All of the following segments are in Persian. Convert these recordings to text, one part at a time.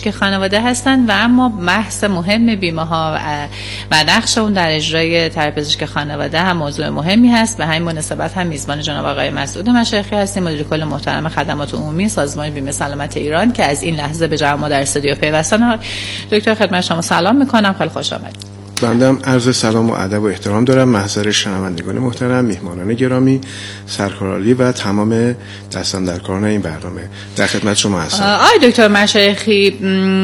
پزشکی خانواده هستند و اما بحث مهم بیمه‌ها و نقش اون در اجرای تراپی پزشکی خانواده هم موضوع مهمی هست. به همین مناسبت هم میزبان جناب آقای مسعود مشایخی هستیم، مدیر کل محترم خدمات عمومی سازمان بیمه سلامت ایران که از این لحظه به جمع ما در استودیو پیوستن. دکتر خدمت شما سلام میکنم، خیلی خوش آمدید. بندم عرض سلام و ادب و احترام دارم محضر شنوندگان محترم، میهمانان گرامی، سرکارعالی و تمام دستاندرکاران این برنامه. در خدمت شما هستم. آقای دکتر مشایخی،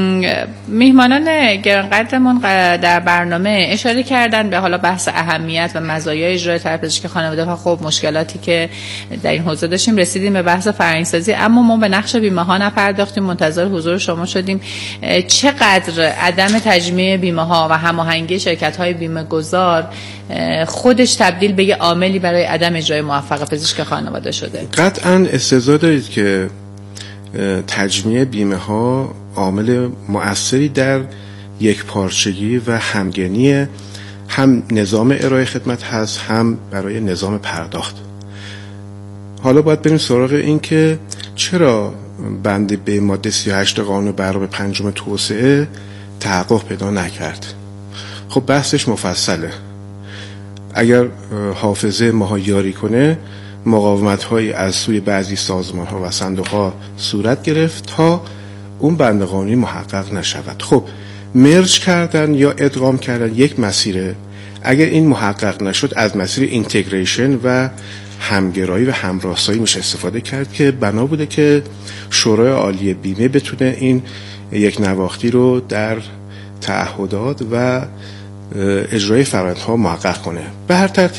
میهمانان گرانقدرمون در برنامه اشاره کردن به حالا بحث اهمیت و مزایای اجرای تراپی پزشکی خانواده و خب مشکلاتی که در این حوزه داشتیم، رسیدیم به بحث فرهنگ‌سازی، اما ما به نقش بیمه‌ها نپرداختیم. منتظر حضور شما شدیم. چقدر عدم تجمیع بیمه‌ها و هماهنگی شرکت‌های بیمه گذار خودش تبدیل به یه عاملی برای عدم اجرای موفق پزشک خانواده شده؟ قطعاً استدلال دارید که تجمیع بیمه ها عامل مؤثری در یک پارچگی و همگنی هم نظام ارائه خدمت هست، هم برای نظام پرداخت. حالا باید بریم سراغ این که چرا بند به ماده 38 قانون برنامه پنجم توسعه تحقق پیدا نکرد. خب بحثش مفصله. اگر حافظه ما یاری کنه، مقاومت هایی از سوی بعضی سازمان ها و صندوق ها صورت گرفت تا اون بند قانونی محقق نشود. خب مرج کردن یا ادغام کردن یک مسیره. اگر این محقق نشد، از مسیر اینتگریشن و همگرایی و همراستایی میشه استفاده کرد که بنا بوده که شورای عالی بیمه بتونه این یک نواختی رو در تعهدات و اجرای فرآیندها محقق کنه. به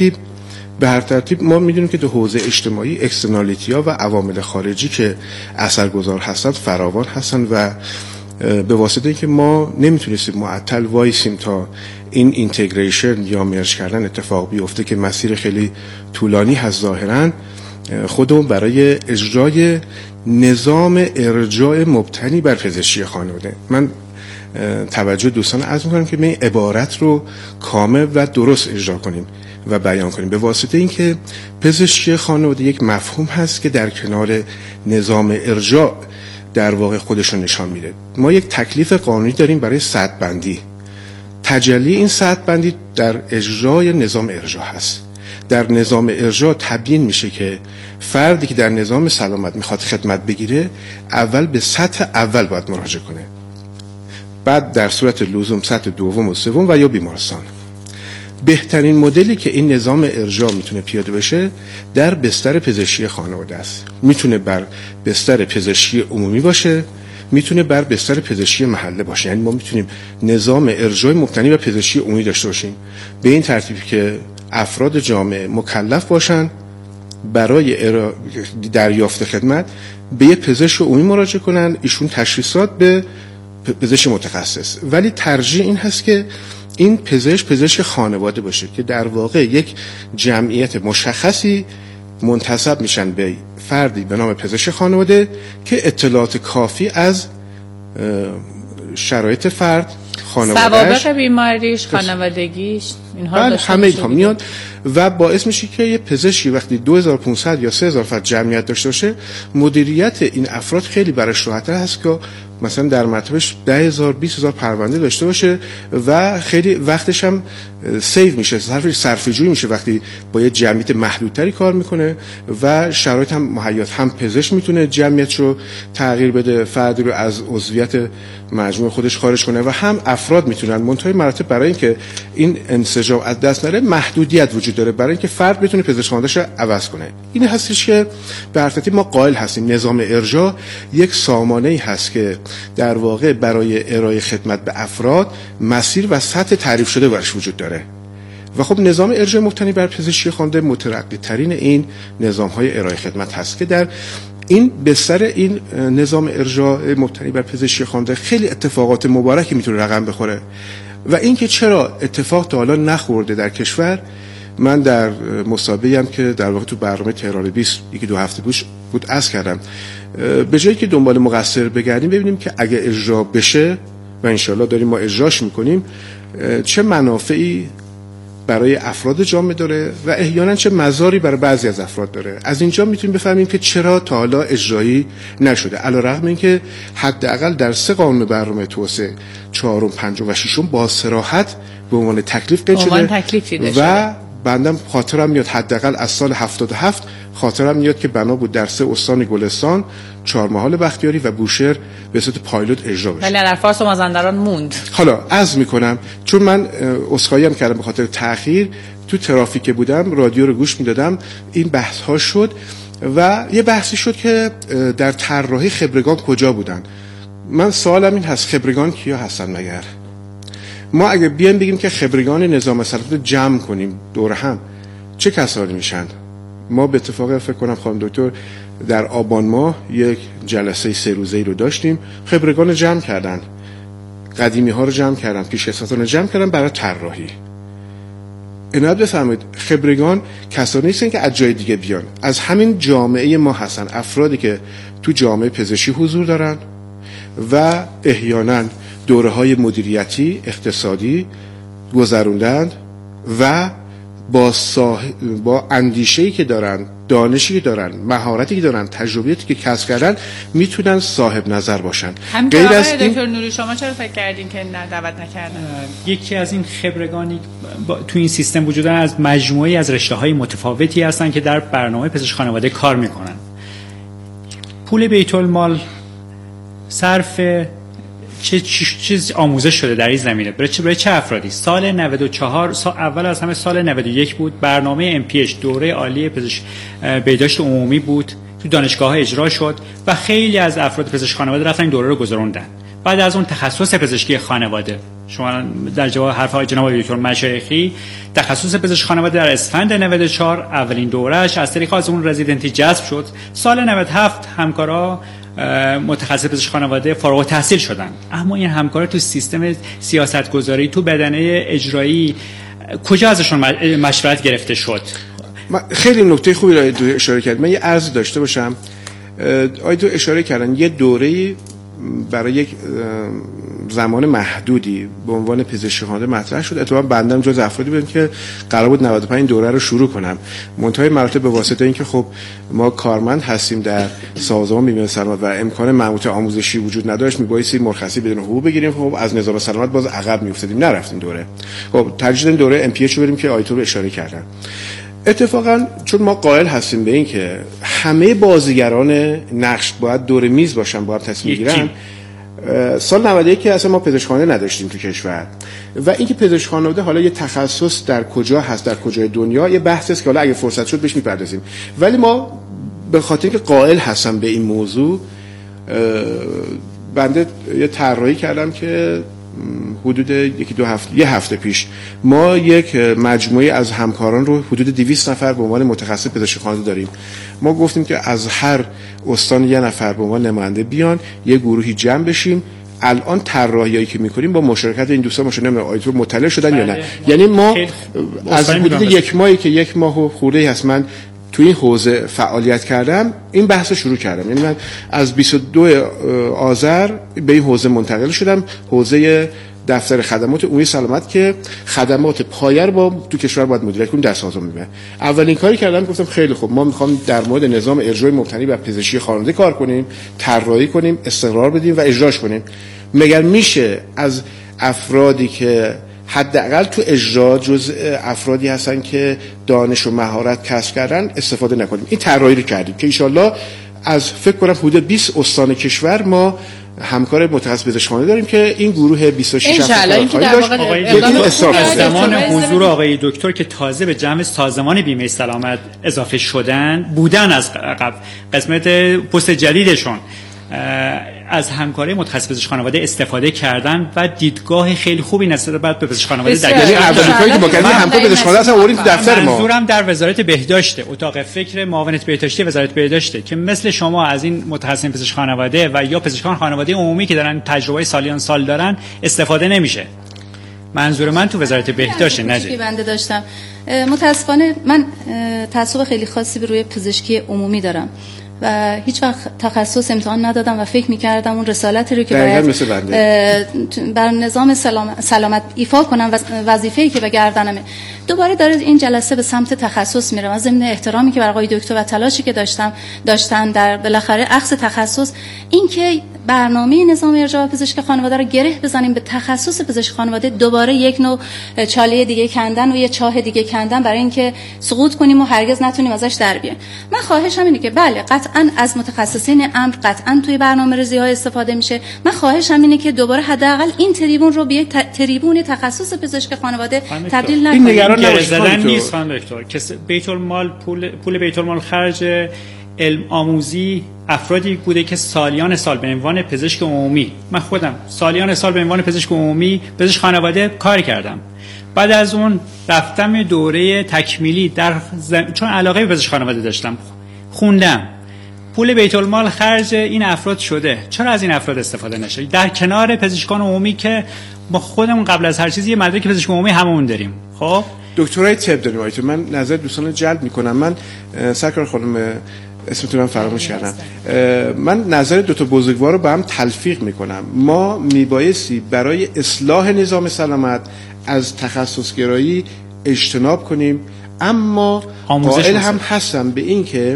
هر ترتیب ما میدونیم که در حوزه اجتماعی اکسترنالیتی ها و عوامل خارجی که اثرگذار هستند فراوان هستند و به واسطه اینکه ما نمیتونستیم معطل وایسیم تا این اینتگریشن یا مرج کردن اتفاق بیفته که مسیر خیلی طولانی هست ظاهرا، خودمون برای اجرای نظام ارجاع مبتنی بر پزشکی خانواده، من توجه دوستان عرض می‌کنم که این عبارت رو کامل و درست اجرا کنیم و بیان کنیم، به واسطه اینکه پزشکی خانواده یک مفهوم هست که در کنار نظام ارجاع در واقع خودش رو نشان میده. ما یک تکلیف قانونی داریم برای سطح بندی. تجلی این سطح بندی در اجرای نظام ارجاع هست. در نظام ارجاع تبیین میشه که فردی که در نظام سلامت میخواد خدمت بگیره، اول به سطح اول باید مراجعه کنه، بعد در صورت لزوم سطح دوم و سوم و یا بیمارستان. بهترین مدلی که این نظام ارجاع میتونه پیاده بشه در بستر پزشکی خانواده است. میتونه بر بستر پزشکی عمومی باشه، میتونه بر بستر پزشکی محله باشه. یعنی ما میتونیم نظام ارجاع مبتنی بر پزشکی عمومی داشته باشیم به این ترتیبی که افراد جامعه مکلف باشن برای دریافت خدمت به یک پزشک عمومی مراجعه کنن، ایشون تشخیصات به پزشک متخصص. ولی ترجیح این هست که این پزشک خانواده باشه که در واقع یک جمعیت مشخصی منتسب میشن به فردی به نام پزشک خانواده که اطلاعات کافی از شرایط فرد، خانواده‌اش، سوابق بیماریش، خانوادگیش، اینها همه اینها میاد و باعث میشه که یه پزشکی وقتی 2500 یا 3000 فرد جمعیت داشته باشه، مدیریت این افراد خیلی براش راحت‌تر هست که مثلا در مرتبش 10,000 20,000 پرونده داشته باشه و خیلی وقتش هم سیو میشه، صرفه‌جویی میشه وقتی با یه جمعیت محدودتری کار میکنه و شرایط هم مهیات، هم پزشک میتونه جمعیت رو تغییر بده، فردی رو از عضویت مجموعه خودش خارج کنه و هم افراد میتونن منتهای مراتب برای اینکه این انسجام از دست نره محدودیت وجود داره برای اینکه فرد بتونه پزشک خانواده‌اش رو عوض کنه. این هستش که به هر ترتیب ما قائل هستیم نظام ارجاع یک سامانه‌ای هست که در واقع برای ارائه خدمت به افراد مسیر و سطح تعریف شده برش وجود داره و خب نظام ارجاع مبتنی بر پزشکی خانواده مترقی ترین این نظام های ارائه خدمت هست که در این بستر این نظام ارجاع مبتنی بر پزشکی خانواده خیلی اتفاقات مبارکی میتونه رقم بخوره و اینکه چرا اتفاق تا حالا نخورده در کشور، من در مسابقه‌ای هم که در واقع تو برنامه تهران 20 یکی دو هفته بود عرض کردم، به جایی که دنبال مقصر بگردیم ببینیم که اگه اجرا بشه و انشالله داریم ما اجراش میکنیم چه منافعی برای افراد جامعه داره و احیانا چه مزاری برای بعضی از افراد داره. از اینجا میتونیم بفهمیم که چرا تا حالا اجرایی نشده، علیرغم اینکه حداقل در 3 قانون برنامه توسعه 4م، 5م و 6م با صراحت به عنوان تکلیف قید شده و بندم خاطرم میاد حداقل از سال 77 خاطرم میاد که بنا بود در 3 استان گلستان، 4 محال بختیاری و بوشهر به صورت پایلوت اجرا بشه. ولی در فارس و مازندران موند. حالا عرض میکنم چون من عذرخواهی هم کردم به خاطر تأخیر، تو ترافیک بودم رادیو رو گوش میدادم، این بحث ها شد و یه بحثی شد که در طراحی خبرگان کجا بودن. من سوالم این هست خبرگان کیا هستن مگر؟ ما اگه بیایم بگیم که خبرگان نظام سلطنت رو جمع کنیم دور هم چه کسانی میشن؟ ما به اتفاق فکر کنم خانم دکتر در آبان ماه یک جلسه 3 روزه‌ای رو داشتیم، خبرگان جمع کردن، قدیمی ها رو جمع کردن، پیشکسوتان رو جمع کردن برای طراحی. عنایت بفرمایید خبرگان کسانی نیستن که از جای دیگه بیان، از همین جامعه ما هستن، افرادی که تو جامعه پزشکی حضور دارن و احیانا دوره‌های مدیریتی اقتصادی گذروندند و با اندیشه‌ای که دارن، دانشی که دارن، مهارتی که دارن، تجربیاتی که کسب کردن میتونن صاحب نظر باشن. غیر از این دکتر نوری شما چرا فکر کردین که دعوت نکردن؟ یکی از این خبرگانی تو این سیستم وجود دارن، از مجموعه‌ای از رشته‌های متفاوتی هستن که در برنامه پزشک خانواده کار میکنن. پول بیت المال صرف چیز آموزش شده در این زمینه برای چه افرادی؟ سال 94 اول از همه سال 91 بود، برنامه MPH دوره عالی بهداشت عمومی بود، تو دانشگاه‌ها اجرا شد و خیلی از افراد پزشک خانواده رفتن این دوره رو گذروندن. بعد از اون تخصص پزشکی خانواده، شما در جواب حرف جناب دکتر مشایخی، تخصص پزشک خانواده در اسفند 94 اولین دورهش از طریق از اون رزیدنتی جذب شد. سال 97 همکارا متخصص پزشک خانواده فارغ التحصیل شدن، اما این همکارا تو سیستم سیاستگذاری، تو بدنه اجرایی کجا ازشون مشورت گرفته شد؟ خیلی نکته خوبی رو اشاره کرد. من یه عرضی داشته باشم. آیدو اشاره کردن یه دوره‌ای برای یک زمان محدودی به عنوان پزشک خانواده مطرح شد. اتفاقا بندم جز افرادی بودم که قرار بود 95 دوره رو شروع کنم. منتهای مراتب به واسطه اینکه خب ما کارمند هستیم در سازمان بیمه سلامت و امکان مهمات آموزشی وجود نداشت، میبایستی مرخصی بدون حقوق بگیریم. خب از نظام سلامت باز عقب میافتادیم، نرفتیم دوره. خب ترجیح دادیم دوره MPH رو بریم که آیتو رو اشاره کردن. اتفاقا چون ما قائل هستیم به این که همه بازیگران نقش باید دور میز باشن، باید تصمیم بگیرن، سال 91 که اصلا ما پزشک خانواده نداشتیم تو کشور و اینکه پزشک خانواده حالا یه تخصص در کجا هست، در کجای دنیا، یه بحث است که حالا اگه فرصت شد بهش میپردازیم. ولی ما به خاطر اینکه قائل هستم به این موضوع، بنده یه طراحی کردم که حدود یه هفته پیش ما یک مجموعه از همکاران رو حدود 200 نفر به عنوان متخصص پزشک خانواده داریم. ما گفتیم که از هر استان یه نفر به عنوان نماینده بیان، یه گروهی جمع بشیم. الان طراحیایی که می‌کنیم با مشارکت این دوستان، ماشاءالله آیتو مطلع شدن یا نه. یعنی ما از حدود یک ماهی که 1 ماه و خورده هست من تو این حوزه فعالیت کردم، این بحث رو شروع کردم. یعنی من از 22 آذر به این حوزه منتقل شدم، حوزه دفتر خدمات عمومی سلامت که خدمات پایه رو با تو کشور باید مدیریت کنیم در سازمان بیمه. اولین کاری کردم گفتم خیلی خوب، ما می‌خوام در مورد نظام ارجاعی مبتنی بر پزشکی خانواده کار کنیم، طراحی کنیم، استقرار بدیم و اجراش کنیم. مگر میشه از افرادی که حداقل تو اجرا جزء افرادی هستن که دانش و مهارت کسب کردن استفاده نکنیم؟ این طراحی رو کردیم که ان شاءالله از فکر کنم حدود 20 استان کشور ما همکار متخصص پزشک خانواده داریم که این گروه 26 افراد زمان حضور آقای دکتر که تازه به جمع سازمان بیمه سلامت اضافه شدن بودن، از قبل قسمت پست جدیدشون از همکاری متخصص پزشک خانواده استفاده کردن و دیدگاه خیلی خوبی نسبت به پزشک خانواده در یعنی اولین کاری که ما کردیم همکار پزشک خانواده اصلا آوردیم تو دفتر ما. منظورم در وزارت بهداشت، اتاق فکر معاونت بهداشتی وزارت بهداشته که مثل شما از این متخصصین پزشک خانواده و یا پزشکان خانواده عمومی که دارن تجربه سالیان سال دارن استفاده نمیشه. منظور من تو وزارت بهداشت نجه. بنده داشتم متاسفانه من تعصب خیلی خاصی به روی پزشکی عمومی دارم و هیچ وقت تخصص امتحان ندادم و فکر می‌کردم اون رسالتی رو که بر نظام سلامت ایفا کنم و وظیفه‌ای که به گردنمه دوباره داره این جلسه به سمت تخصص میره. و ضمن احترامی که برای آقای دکتر و تلاشی که داشتن در بالاخره اخذ تخصص، این که برنامه نظام ارجاع پزشک خانواده رو گره بزنیم به تخصص پزشک خانواده، دوباره یک نوع چاله دیگه کندن و یه چاه دیگه کندن برای اینکه سقوط کنیم و هرگز نتونیم ازش در بیایم. من خواهشم اینه که بله قطعاً از متخصصین امر قطعاً توی برنامه‌ریزی‌ها استفاده میشه. من خواهشم اینه که دوباره حداقل این تریبون رو به یک تریبون تخصص پزشک خانواده تبدیل نکنیم. این نگران نباشید نیست خانم دکتر که بیت المال پول بیت المال خرج علم آموزی افرادی بوده که سالیان سال به عنوان پزشک عمومی، من خودم سالیان سال به عنوان پزشک عمومی پزشک خانواده کار کردم، بعد از اون رفتم دوره تکمیلی چون علاقه به پزشک خانواده داشتم خوندم، پول بیت المال خرج این افراد شده، چرا از این افراد استفاده نشه در کنار پزشکان عمومی که ما خودمون قبل از هر چیزی یه مدرک پزشک عمومی هممون داریم؟ خب دکترای طب داریم آیت، من نظر دوستان جلب میکنم. من سرکار خانم اسمتون من فراموش کردم، من نظر دو تا بزرگوار رو با هم تلفیق میکنم. ما میبایستی برای اصلاح نظام سلامت از تخصصگرایی اجتناب کنیم، اما قائل هم هستم به این که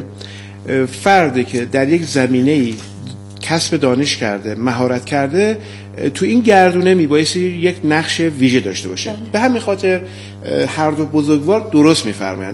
فردی که در یک زمینه‌ای کسب دانش کرده، مهارت کرده، تو این گردونه میبایستی یک نقش ویژه داشته باشه. به همین خاطر هر دو بزرگوار درست میفرمایند.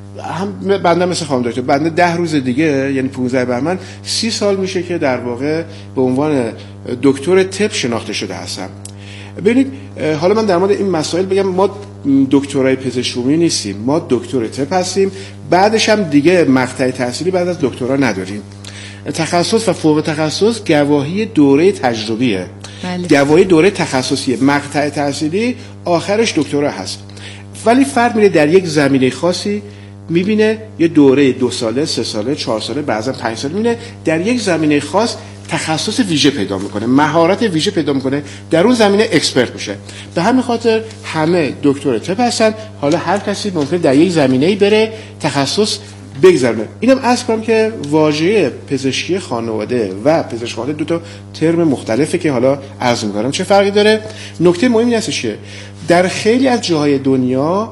هم بنده مثل خانم دکتر، بنده 10 روز دیگه یعنی 15 بهمن 30 سال میشه که در واقع به عنوان دکتر طب شناخته شده هستم. ببینید حالا من در مورد این مسائل بگم، ما دکترای پزشکی عمومی نیستیم، ما دکتر طب هستیم، بعدش هم دیگه مقطع تحصیلی بعد از دکترا نداریم. تخصص و فوق تخصص گواهی دوره تجربیه، گواهی دوره تخصصیه، مقطع تحصیلی آخرش دکترا هست. ولی فرد میره در یک زمینه خاصی میبینه یه دوره 2 ساله، 3 ساله، 4 ساله، بعضا 5 ساله میبینه در یک زمینه خاص تخصص ویژه پیدا میکنه، مهارت ویژه پیدا میکنه، در اون زمینه اکسپرت میشه. به همین خاطر همه دکتر طب هستن. حالا هر کسی ممکنه در یک زمینه‌ای بره تخصص بگذرونه. اینم عرض کنم که واژه پزشکی خانواده و پزشک خانواده دو تا ترم مختلفه که حالا عرض می‌کنم چه فرقی داره. نکته مهمی هستش که در خیلی از جاهای دنیا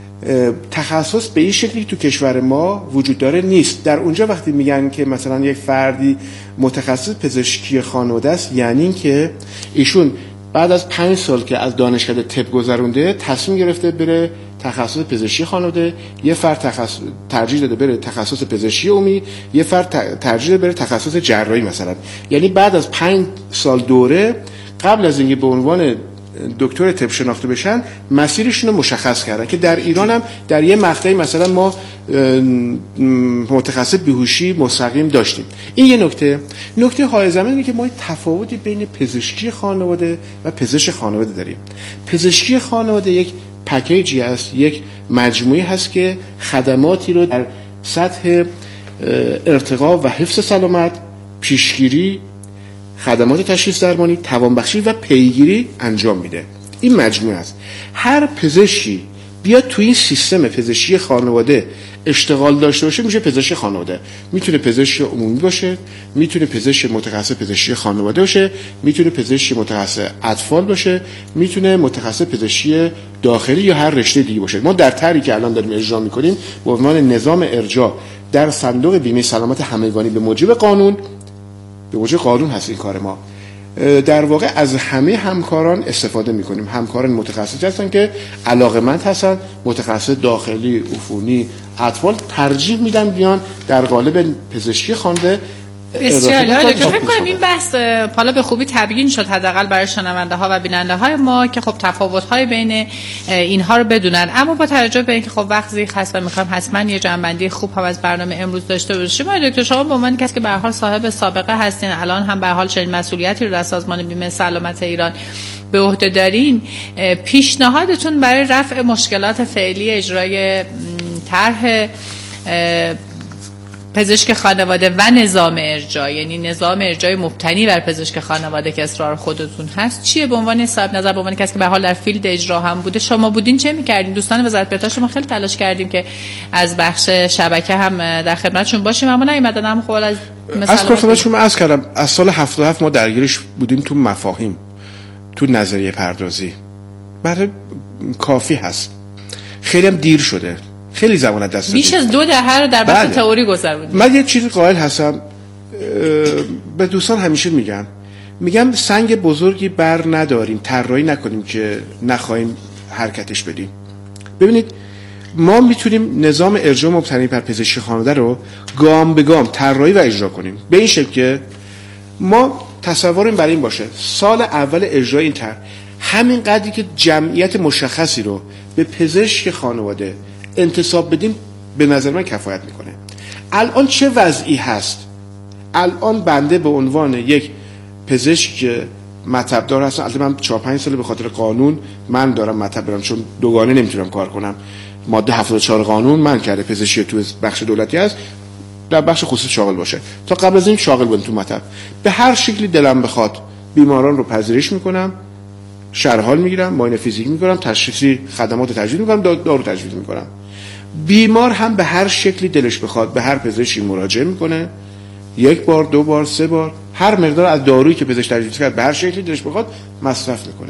تخصص به این شکلی تو کشور ما وجود داره نیست. در اونجا وقتی میگن که مثلا یک فردی متخصص پزشکی خانواده است، یعنی این که ایشون بعد از 5 سال که از دانشکده طب گذرونده تصمیم گرفته بره تخصص پزشکی خانواده، یه فرد ترجیح داده بره تخصص پزشکی عمومی، یه فرد ترجیح داده بره تخصص جراحی مثلا. یعنی بعد از 5 سال دوره قبل از اینکه به عنوان دکتر طب شناخته بشن مسیرشون رو مشخص کردن که در ایران هم در یه مقطعی مثلا ما متخصص بیهوشی مستقیم داشتیم. این یه نکته حائزم اینه که ما تفاوتی بین پزشکی خانواده و پزشک خانواده داریم. پزشکی خانواده یک پکیجی است، یک مجموعه هست که خدماتی رو در سطح ارتقا و حفظ سلامت، پیشگیری، خدمات تشخیص درمانی، توانبخشی و پیگیری انجام میده. این مجموعه است. هر پزشکی بیاد توی این سیستم پزشکی خانواده اشتغال داشته باشه میشه پزشک خانواده. میتونه پزشک عمومی باشه، میتونه پزشک متخصص پزشکی خانواده باشه، میتونه پزشک متخصص اطفال باشه، میتونه متخصص پزشکی داخلی یا هر رشته دیگه باشه. ما در طرحی که الان داریم اجرا میکنیم به عنوان نظام ارجاع در صندوق بیمه سلامت همگانی به موجب قانون هست این کار ما. در واقع از همه همکاران استفاده میکنیم. همکاران متخصصی هستن که علاقمند هستن، متخصص داخلی، عفونی، اطفال ترجیح میدن بیان در قالب پزشکی خانواده. بسیار فکر کنم این بحث حالا به خوبی تبیین شد حداقل برای شنونده ها و بیننده های ما که خب تفاوت های بین اینها رو بدونن. اما با توجه به اینکه خب وقت زیاد هست و میخوام حتما یه جنبندی خوب هم از برنامه امروز داشته باشیم، دکتر شما به عنوان کسی که به هر حال صاحب سابقه هستین، الان هم به هر حال چنین مسئولیتی رو در سازمان بیمه سلامت ایران به عهده دارین، پیشنهادتون برای رفع مشکلات فعلی اجرای طرح پزشک خانواده و نظام ارجاع، یعنی نظام ارجاع مبتنی بر پزشک خانواده که اصرار خودتون هست چیه؟ به عنون صاحب نظر، به عنوان کسی که به حال در فیلد اجرا هم بوده، شما بودین چه می‌کردین؟ دوستان وزارت بهداشت ما خیلی تلاش کردیم که از بخش شبکه هم در خدمتشون باشیم، اما نیومدن. هم خب از خدمتشون من عرض کردم از سال 77 ما درگیرش بودیم تو مفاهیم، تو نظریه پردازی. برای کافی هست، خیلی هم دیر شده، خیلی زمان دست بیش از 2 دهه رو در بحث تئوری گذروندیم. من یه چیزی قائل هستم، به دوستان همیشه میگم سنگ بزرگی بر نداریم، طراحی نکنیم که نخواهیم حرکتش بدیم. ببینید ما میتونیم نظام ارجاع مبتنی بر پزشکی خانواده رو گام به گام طراحی و اجرا کنیم به این شکل که ما تصوریم برای این باشه سال اول اجرای این طرح همین قدری که جمعیت مشخصی رو به پزشک خانواده انتصاب بدیم به نظر من کفایت میکنه. الان چه وضعی هست؟ الان بنده به عنوان یک پزشک مطب دار هستم، البته من 4-5 سال به خاطر قانون من دارم مطب برم چون دوگانه نمیتونم کار کنم. ماده 74 قانون من کرده پزشکی تو بخش دولتی هست، در بخش خصوصی شاغل باشه. تا قبل از این شاغل بودم تو مطب. به هر شکلی دلم بخواد بیماران رو پذیرش میکنم، شرح حال میگیرم، معاینه فیزیکی میکنم، تشخیصی خدمات تجویز میکنم، دارو تجویز میکنم. بیمار هم به هر شکلی دلش بخواد به هر پزشکی مراجعه میکنه، 1 بار 2 بار 3 بار، هر مقدار از دارویی که پزشک تجویز کرد به هر شکلی دلش بخواد مصرف میکنه.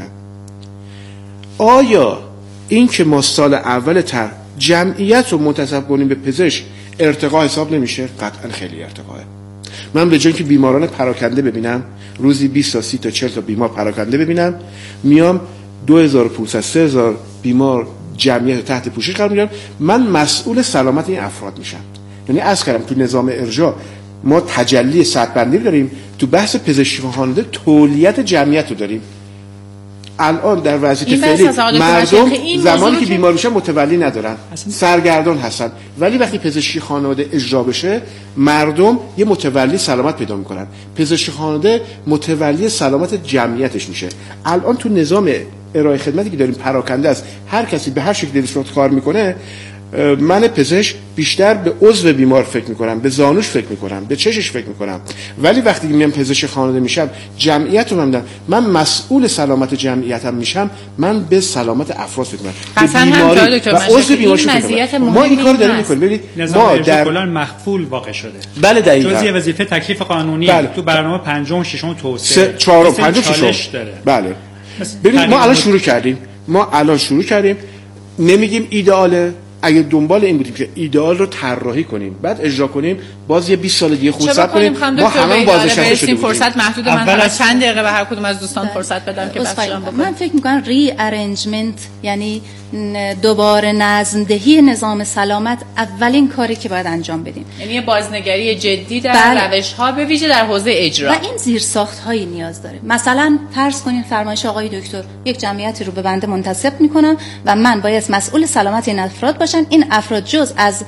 آیا این که ما سال اول طرح جمعیت رو منتسب کنیم به پزشک ارتقا حساب نمیشه؟ قطعا خیلی ارتقاه. من به جای که بیماران پراکنده ببینم، روزی 20 تا 30 تا 40 تا بیمار پراکنده ببینم، میام 2500 3000 بیمار جمعیت تحت پوشش قرار میدم، من مسئول سلامت این افراد میشم. یعنی از کردم تو نظام ارجاع ما تجلی سطح بندی داریم، تو بحث پزشکی خانواده تولیت جمعیت رو داریم. الان در وضعیت فعلی مردم زمانی که بیمار میشن متولی ندارن، سرگردان هستن، ولی وقتی پزشکی خانواده اجرا بشه مردم یه متولی سلامت پیدا میکنن، پزشکی خانواده متولی سلامت جمعیتش میشه. الان تو نظام ارائه خدمتی که داریم پراکنده است، هر کسی به هر شکلی دلش کار میکنه. من پزشک بیشتر به عضو بیمار فکر میکنم، به زانوش فکر میکنم، به چشش فکر میکنم، ولی وقتی میام پزشک خانواده میشم جمعیت رو میدم، من مسئول سلامت جمعیتم میشم، من به سلامت افراد فکر میکنم، به بیماری و عضو بیمارش فکر میکنم. ما این کار داریم میکنیم. ببینید ما در کلان مخفول واقع شده. بله دقیقاً. جزئی وظیفه تکلیف قانونی بله. تو برنامه 5 و 6 توسعه 4 و 5 و 6 بله. ببینید ما الان شروع کردیم نمیگیم ایدئاله. اگه دنبال این بودیم که ایدئال رو طراحی کنیم بعد اجرا کنیم، باز یه 20 سال دیگه خود صبر کنیم. ما همون بازنشسته شدیم. فرصت محدود، من فقط چند دقیقه به هر کدوم از دوستان فرصت بدم که بخشم بکنم. من فکر می‌کنم ری ارنجمنت یعنی دوباره نظم دهی نظام سلامت اولین کاری که باید انجام بدیم، یعنی یه بازنگری جدی در روش‌ها به ویژه در حوزه اجرا و این زیرساخت‌هایی نیاز داره. مثلا فرض کنین فرمایش آقای دکتر یک جمعیتی رو به بنده منتسب می‌کنن و من باید مسئول سلامت این افراد باشن. این افراد جز از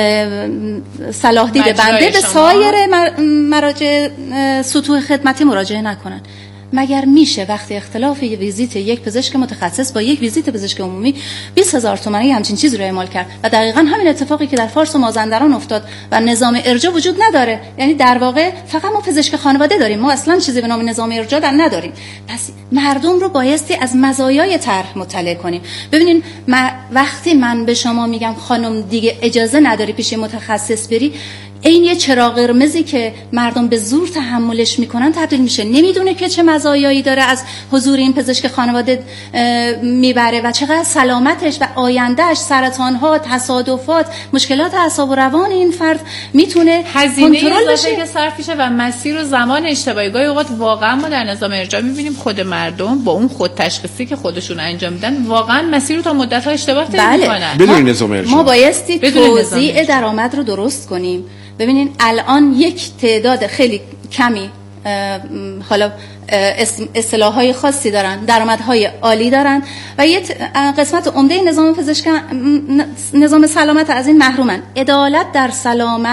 صلاح دید بنده به سایر مراجع سطوح خدمتی مراجعه نکنن. مگر میشه وقتی اختلاف یه ویزیت یک پزشک متخصص با یک ویزیت پزشک عمومی 20000 تومانی همچین چیزی رو اعمال کرد؟ و دقیقاً همین اتفاقی که در فارس و مازندران افتاد و نظام ارجاع وجود نداره. یعنی در واقع فقط ما پزشک خانواده داریم، ما اصلا چیزی به نام نظام ارجاع در نداریم. پس مردم رو بایستی از مزایای طرح مطلع کنیم. ببینین وقتی من به شما میگم خانم دیگه اجازه نداری پیش متخصص بری، این یه چراغ قرمزی که مردم به زور تحملش میکنن تبدیل میشه نمیدونه که چه مزایایی داره از حضور این پزشک خانواده میبره و چقدر سلامتش و آیندهش، سرطانها، تصادفات، مشکلات اعصاب و روان این فرد میتونه هزینه اضافه که صرف میشه و مسیر و زمان اشتباهی. گاهی اوقات واقعا ما در نظام ارجاع میبینیم خود مردم با اون خود تشخیصی که خودشون انجام میدن واقعا مسیر رو تا مدت‌ها اشتباه طی میکنن. بدون نظام ارجاع ما بایستی توزیع درآمد رو درست کنیم. ببینین الان یک تعداد خیلی کمی حالا اصطلاح‌های خاصی دارن، درآمدهای عالی دارن و یه قسمت عمده نظام سلامت از این محرومن. عدالت در سلامت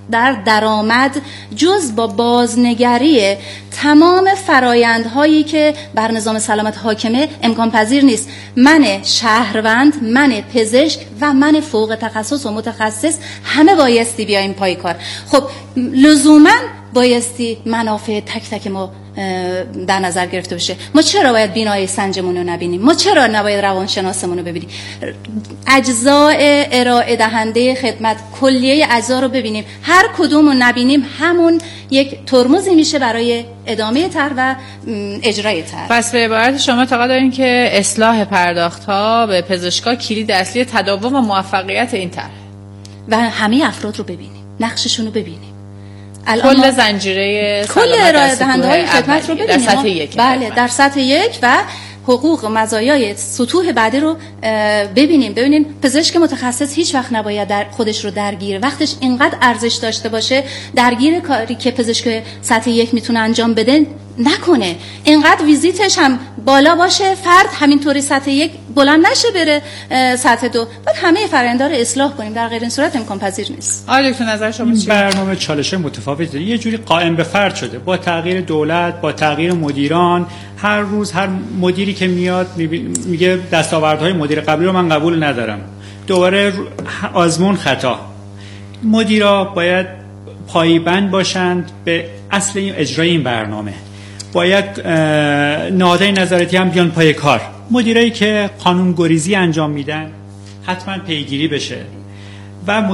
در درآمد جز با بازنگری تمام فرایندهایی که بر نظام سلامت حاکمه امکان پذیر نیست. من شهروند، من پزشک و من فوق تخصص و متخصص همه بایستی بیایم پای کار. خب لزوما بایستی منافع تک تک ما در نظر گرفته بشه. ما چرا باید بینای سنجمون رو نبینیم؟ ما چرا نباید روانشناسمون رو ببینیم؟ اجزاء ارائه دهنده خدمت، کلیه اجزا رو ببینیم. هر کدوم رو نبینیم همون یک ترمزی میشه برای ادامه طرح و اجرای طرح. پس به عبارت شما اعتقاد دارین که اصلاح پرداخت‌ها به پزشکا کلید اصلی تداوم و موفقیت این طرح و همه افراد رو ببینیم، نقششون رو ببینیم. کل زنجیره کل ارائه دهنده‌های خدمت رو ببینیم در سطح یک. بله، در سطح یک و حقوق و مزایای سطوح بعدی رو ببینیم. پزشک متخصص هیچ وقت نباید در خودش رو درگیر، وقتش اینقدر ارزش داشته باشه درگیر کاری که پزشک سطح یک میتونه انجام بده نکنه. اینقدر ویزیتش هم بالا باشه، فرد همینطوری سطح یک بلند نشه بره سطح دو. بعد همه فرآیندها رو اصلاح کنیم، در غیر این صورت امکان پذیر نیست. آقای دکتر نظر شما چیه؟ برنامه چالش متفاوته، یه جوری قائم به فرد شده با تغییر دولت، با تغییر مدیران. هر روز هر مدیری که میاد میگه دستاوردهای مدیر قبلی رو من قبول ندارم، دوباره آزمون خطا. مدیرا باید پایبند باشند به اصل اجرای این برنامه. باید نهادهای نظارتی هم بیان پای کار. مدیرایی که قانونگریزی انجام میدن حتما پیگیری بشه و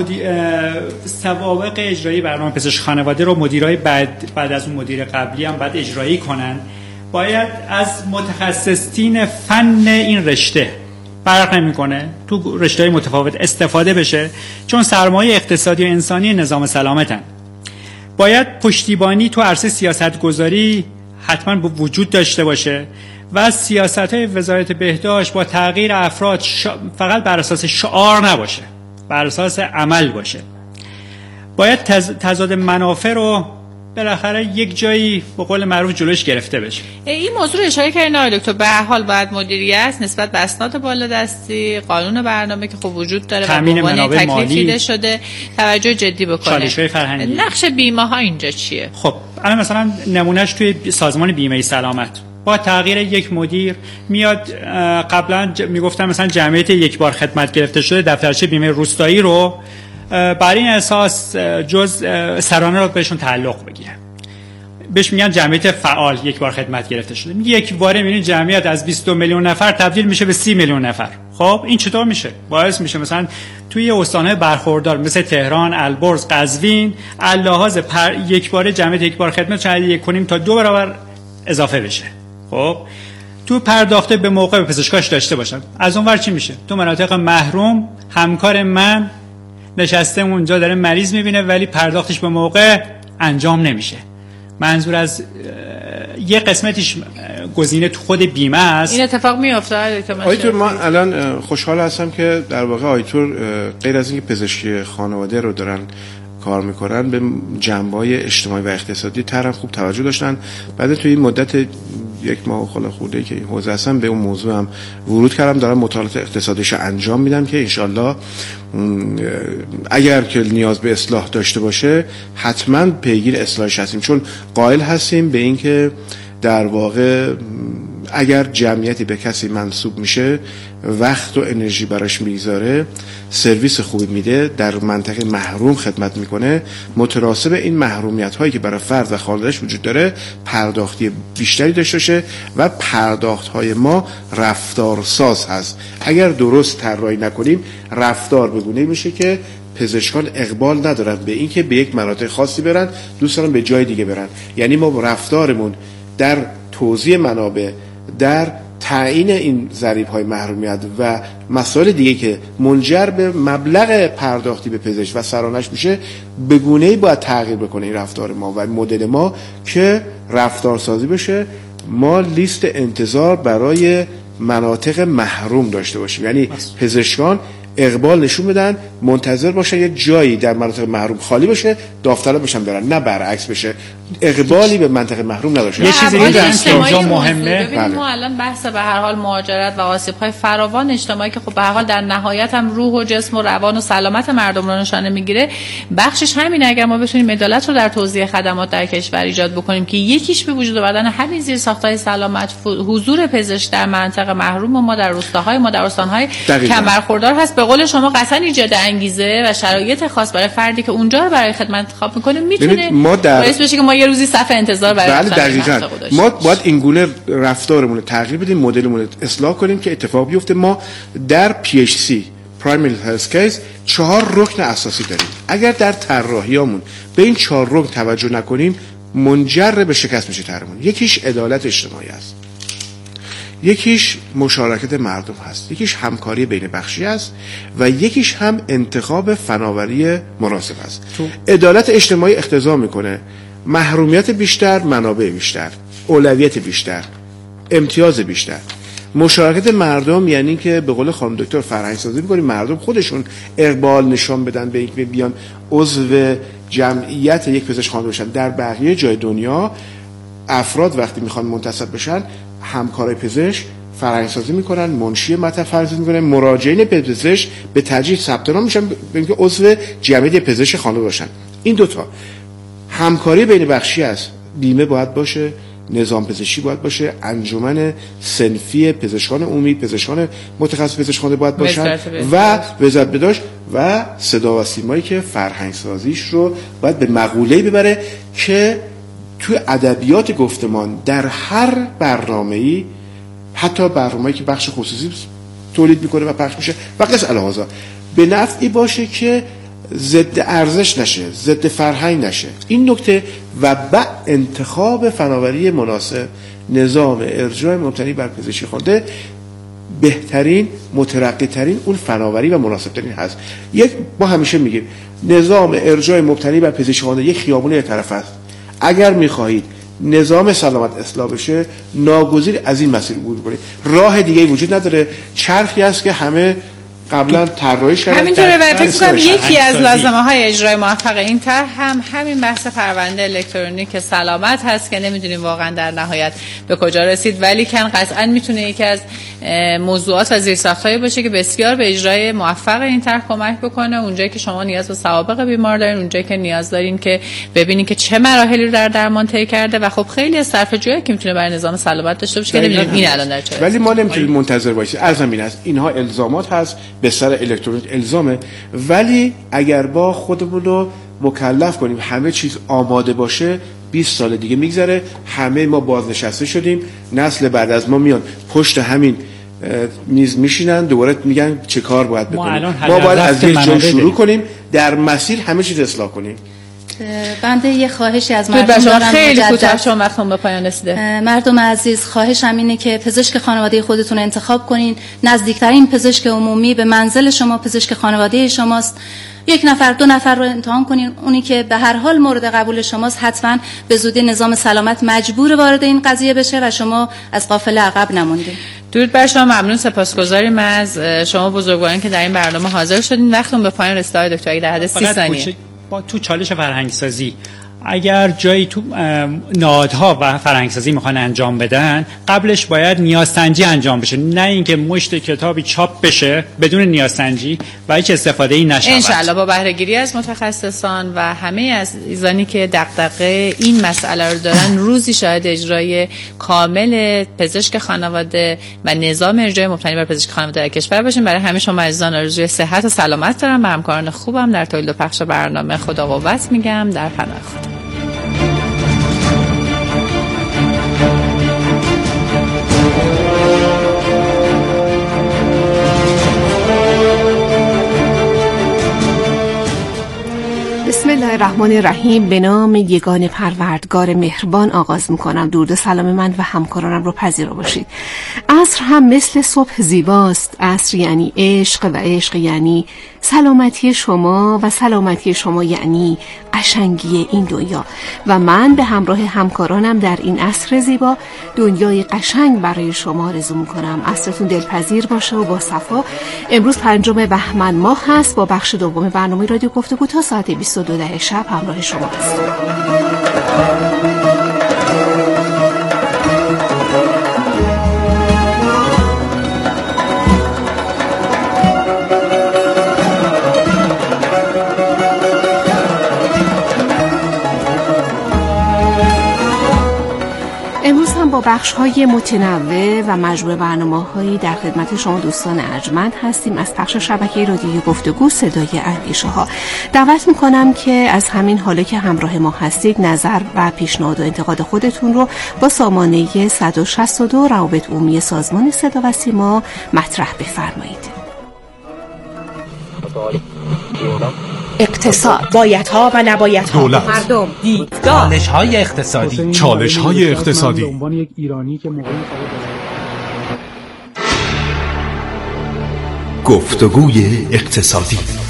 سوابق اجرایی برنامه پزشک خانواده رو مدیرای بعد از اون مدیر قبلی هم بعد اجرایی کنن. باید از متخصصین فن این رشته، فرق نمیکنه تو رشته‌های متفاوت، استفاده بشه، چون سرمایه اقتصادی و انسانی نظام سلامتن. باید پشتیبانی تو عرصه سیاستگذاری حتما وجود داشته باشه و سیاست‌های وزارت بهداشت با تغییر افراد فقط بر اساس شعار نباشه، بر اساس عمل باشه. باید تضاد منافع رو بالاخره یک جایی به قول معروف جلوش گرفته بشه. این موضوع اشاره کردین آقای دکتر، به هر حال باید مدیریت نسبت به اسناد بالادستی، قانون برنامه که خب وجود داره و به عنوان تکلیف دیده شده توجه جدی بکنه. چالش‌های فرهنگی. نقش بیمه‌ها اینجا چیه؟ خب الان مثلا نمونهش توی سازمان بیمه سلامت با تغییر یک مدیر میاد، قبلا میگفتن مثلا جمعیت یک بار خدمت گرفته شده دفترچه بیمه روستایی رو بر این اساس جز سرانه رو بهشون تعلق بگیره، بهش میگن جمعیت فعال یک بار خدمت گرفته شده. یک باره میبینید جمعیت از 22 میلیون نفر تبدیل میشه به 30 میلیون نفر. خب این چطور میشه؟ باعث میشه مثلا توی استان‌های برخوردار مثل تهران، البرز، قزوین لحاظ یک باره جمعیت یک بار خدمت چند 1.5 تا 2 برابر اضافه بشه. خب تو پرداخته به موقع به پزشکاش داشته باشن. از اون ور چی میشه؟ تو مناطق محروم همکار من نشسته اونجا داره مریض میبینه ولی پرداختش به موقع انجام نمیشه. منظور از یه قسمتش گزینه تو خود بیمه است. این اتفاق میفته آیتور. من الان خوشحال هستم که در واقع آیتور غیر از اینکه پزشکی خانواده رو دارن کار میکنن به جنبه‌های اجتماعی و اقتصادی طرح خوب توجه داشتن. بعد توی این مدت 1 ماه و خورده که این حوزه هستم به اون موضوع هم ورود کردم، دارم مطالعات اقتصادیش انجام میدم که انشالله اگر که نیاز به اصلاح داشته باشه حتما پیگیر اصلاحش هستیم، چون قائل هستیم به این که در واقع اگر جمعیتی به کسی منسوب میشه، وقت و انرژی براش میگذاره، سرویس خوبی میده، در منطقه محروم خدمت میکنه، متناسب این محرومیت هایی که برای فرد و خانواده‌اش وجود داره پرداختی بیشتری داشته باشه و پرداخت های ما رفتارساز هست. اگر درست طراحی نکنیم رفتار بگونه میشه که پزشکان اقبال ندارن به این که به یک مناطق خاصی برن، دوست دارن به جای دیگه برن. یعنی ما رفتارمون در توزیع منابع، در تعیین این ضریب‌های محرومیت و مسائل دیگه که منجر به مبلغ پرداختی به پزشک و سرانش میشه به گونه‌ای باید تغییر بکنه این رفتار ما و مدل ما که رفتارسازی بشه. ما لیست انتظار برای مناطق محروم داشته باشیم، یعنی پزشکان اقبال نشون بدن، منتظر باشن یه جایی در مناطق محروم خالی بشه، داوطلب بشن برن، نه برعکس بشه. اقبالی به منطقه محروم نداشته. یه چیزی که اینجا مهمه، ببینید ما الان بحث به هر حال مهاجرت و آسیب‌های فراوان اجتماعی که خب به هر حال در نهایت هم روح و جسم و روان و سلامت مردم رو نشانه میگیره، بخشش همین. اگر ما بتونیم عدالت رو در توزیع خدمات در کشور ایجاد بکنیم که یکیش به وجود آوردن همین زیرساخت‌های سلامت، حضور پزشک در منطقه محروم ما، در روستاهای ما، در استان‌های کم برخوردار هست، به قول شما قطعا ایجاد انگیزه و شرایط خاص برای فردی که اونجا رو برای خدمت انتخاب می‌کنه میتونه باعث بشه که ما یه روزی صف انتظار برای دقیقاً ما باید این گونه رفتارمون رو تغییر بدیم، مدلمون رو اصلاح کنیم که اتفاق بیفته. ما در PHC Primary Health Case 4 رکن اساسی داریم. اگر در طراحیامون به این 4 رکن توجه نکنیم منجر به شکست میشه طرحمون. یکیش عدالت اجتماعی است، یکیش مشارکت مردم هست، یکیش همکاری بین بخشی است و یکیش هم انتخاب فناوری مناسب است. عدالت اجتماعی اقتضا میکنه محرومیت بیشتر، منابع بیشتر، اولویت بیشتر، امتیاز بیشتر. مشارکت مردم یعنی که به قول خانم دکتر فرهنگ سازی می‌کنیم مردم خودشون اقبال نشان بدن به اینکه بیان عضو جمعیت یک پزشکخانه بشن. در بقیه جای دنیا افراد وقتی میخوان منتصب بشن همکارای پزشک فرهنگ سازی میکنن، منشی مطب فرهنگ سازی میکنن، مراجعین پزشک به تدریج ثبت نام میشن به اینکه عضو جمعیت پزشک خانه باشن. این دوتا همکاری بین بخشی است. بیمه باید باشه، نظام پزشکی باید باشه، انجمن صنفی پزشکان عمومی، پزشکان متخصص پزشکخانه باید باشن و وزارت بهداشت و صدا و سیمایی که فرهنگ سازیش رو باید به مقوله‌ای ببره که توی ادبیات گفتمان در هر برنامه‌ای، حتی برنامه‌ای که بخش خصوصی تولید میکنه و پخش میشه و قص الهازا، به نفعی باشه که ضد ارزش نشه، ضد فرهنگ نشه. این نکته و بعد انتخاب فناوری مناسب، نظام ارجاع مبتنی بر پزشکی خوانده بهترین، مترقی ترین اون فناوری و مناسب ترین هست. ما همیشه میگیم نظام ارجاع مبتنی بر پزشکی خوانده یک خیابون یک طرف است. اگر میخواهید نظام سلامت اصلاح بشه ناگزیر از این مسیر عبور کنید. راه دیگه وجود نداره. چرخی است که همه قبلا طراحیش کردن. همینطوره و فکر کنم یکی از لازمه‌های اجرای موفق این طرح هم همین بحث پرونده الکترونیک سلامت هست که نمیدونیم واقعا در نهایت به کجا رسید، ولی کن قطعا میتونه یکی از موضوعات و زیرساخت‌هایی باشه که بسیار به اجرای موفق این طرح کمک بکنه. اونجایی که شما نیاز به سوابق بیمار دارین، اونجایی که نیاز دارین که ببینین که چه مراحلی رو در درمان طی کرده و خب خیلی از صرفه‌جویی که میتونه برای نظام سلامت داشته باشه که نمیدونیم این الان در چه، ولی ما نمیتونیم منتظر باشیم. ارزم این است اینها الزامات هست، به سر الکترونیک الزامه، ولی اگر با خودمون رو مکلف کنیم همه چیز آماده باشه 20 سال دیگه میگذره، همه ما بازنشسته شدیم، نسل بعد از ما میان پشت همین میز میشینن دوباره میگن چه کار باید بکنیم. ما باید از یک جا شروع کنیم، در مسیر همه چیز اصلاح کنیم. بنده یه خواهشی از مردم دارم، خیلی کوتاه چون وقتم به پایان رسیده. مردم عزیز، خواهشم اینه که پزشک خانواده خودتون انتخاب کنین. نزدیکترین پزشک عمومی به منزل شما پزشک خانواده شماست. 1 نفر 2 نفر رو امتحان کنین، اونی که به هر حال مورد قبول شماست حتما به زودی نظام سلامت مجبور وارد این قضیه بشه و شما از قافله عقب نموندین. درود بر شما، ممنون، سپاسگزاریم از شما بزرگواران که در این برنامه حاضر شدین. وقتمون به پایان رسید دکتر. در حد 30 ثانیه تو چالش فرهنگسازی اگر جایی تو نهادها و فرهنگسازی میخوان انجام بدن، قبلش باید نیازسنجی انجام بشه، نه اینکه مشت کتابی چاپ بشه بدون نیازسنجی و هیچ استفاده‌ای نشه. انشالله با بهره‌گیری از متخصصان و همه از ایزانی که دغدغه این مسئله رو دارن روزی شاهد اجرای کامل پزشک خانواده و نظام ارجاع مبتنی بر پزشک خانواده در کشور باشیم. برای همه شما عزیزان آرزوی صحت و سلامت دارم و همکاران خوبم در تولید و پخش برنامه خدا قوت میگم. در پناه خدا. بسم الله الرحمن الرحیم. به نام یگانه پروردگار مهربان آغاز میکنم. درود و سلام من و همکارانم رو پذیرا باشید. عصر هم مثل صبح زیباست. عصر یعنی عشق و عشق یعنی سلامتی شما و سلامتی شما یعنی قشنگی این دنیا و من به همراه همکارانم در این عصر زیبا دنیای قشنگ برای شما آرزو میکنم. عصرتون دلپذیر باشه و با صفا. امروز 5 بهمن ماه هست با بخش دوم برنامه رادیو گفتگو تا ساعت 22 شب شب همراه شما هستیم. امروز هم با بخش‌های متنوع و مجموعه برنامه‌هایی در خدمت شما دوستان ارجمند هستیم از پخش شبکه رادیویی گفتگو صدای اندیشه‌ها. دعوت می‌کنم که از همین حالا که همراه ما هستید نظر و پیشنهاد و انتقاد خودتون رو با سامانه 162 روابط عمومی سازمان صدا و سیما مطرح بفرمایید. اقتصاد، بایدها و نبایدها، دولت، مردم، دیدگاه، چالش‌های اقتصادی، چالش‌های اقتصادی. گفتگوی اقتصادی.